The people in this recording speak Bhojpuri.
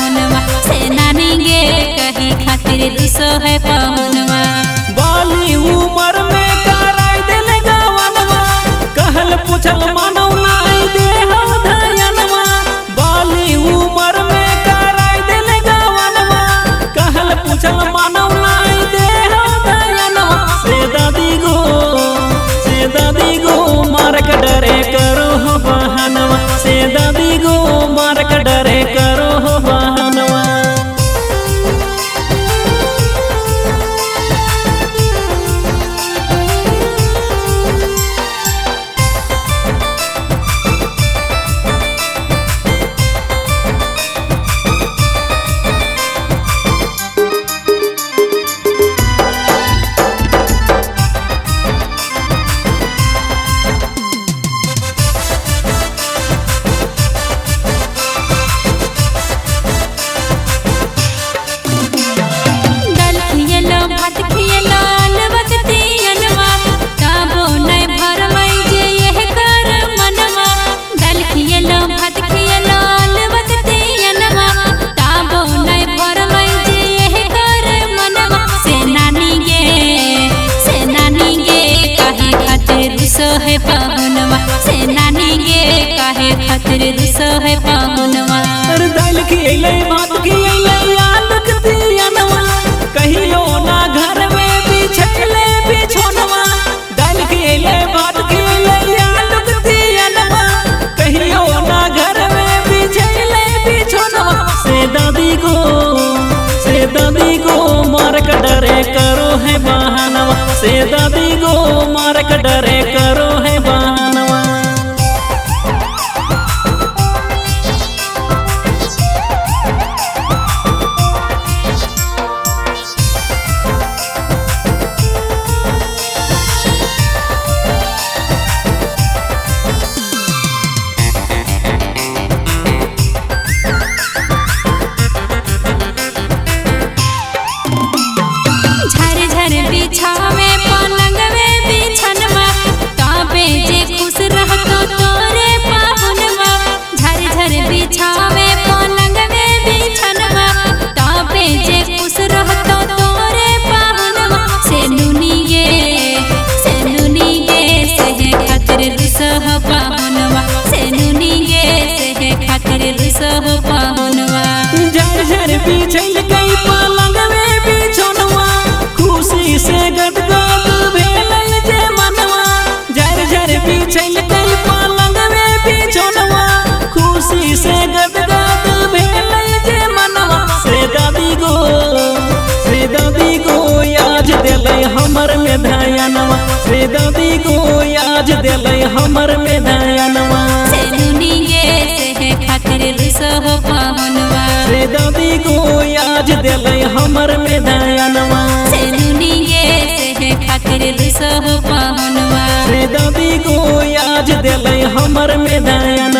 पहुनवा से नानी गे कहे खातिर रुसो है पहुनवा। बाली उमर में कराई दिल गवनवा कहल पूछल मानव नाई देह धयनवा। बाली उमर में कराई दिल गवनवा कहल पूछल मानव नाई देह धयनवा। से दादी गो मारक डरे करो हो बहनवा। से दादी गो मारक डरे करो हो बहनवा। है पहुनवा से नानी गे काहे खातिर रुसो है पहुनवा। अरे दाल खियले भात खियले आलू के तियनवा कहियो ना घर में बिछले बिछोनवा। दाल खियले भात खियले आलू के तियनवा कहियो ना घर में बिछले बिछोनवा। से दादी गो मारक डरे करो है बहनवा। से दादी गो मारक डरे करो है बहनवा। बिछावे पलंग में बिछनवा तबे जे खुश रहतो तोरे पहुनवा। झर झर बिछावे पलंग में बिछनवा तबे जे खुश रहतो तोरे पहुनवा। से नुनी गे से खातिर रुसो हो पहुनवा। से नुनी गे से खातिर रुसो हो पहुनवा। झर झर बिछल गई पलंग में बिछनवा खुशी से गदगद भेल जे मनवा। झर झर बिछल गई पलंग में बिछनवा खुशी से गदगद भेल जे मनवा। से दादी गो आज दिले हमर में धयनवा। से दादी गो आज दिले हमर में धयनवा। से नुनी गे से खातिर रुसो हो पहुनवा। से दादी गो आज दिले हमर में धयनवा। से नुनी गे से खातिर रुसो हो पहुनवा। से दादी गो आज दिले हमर में धयनवा।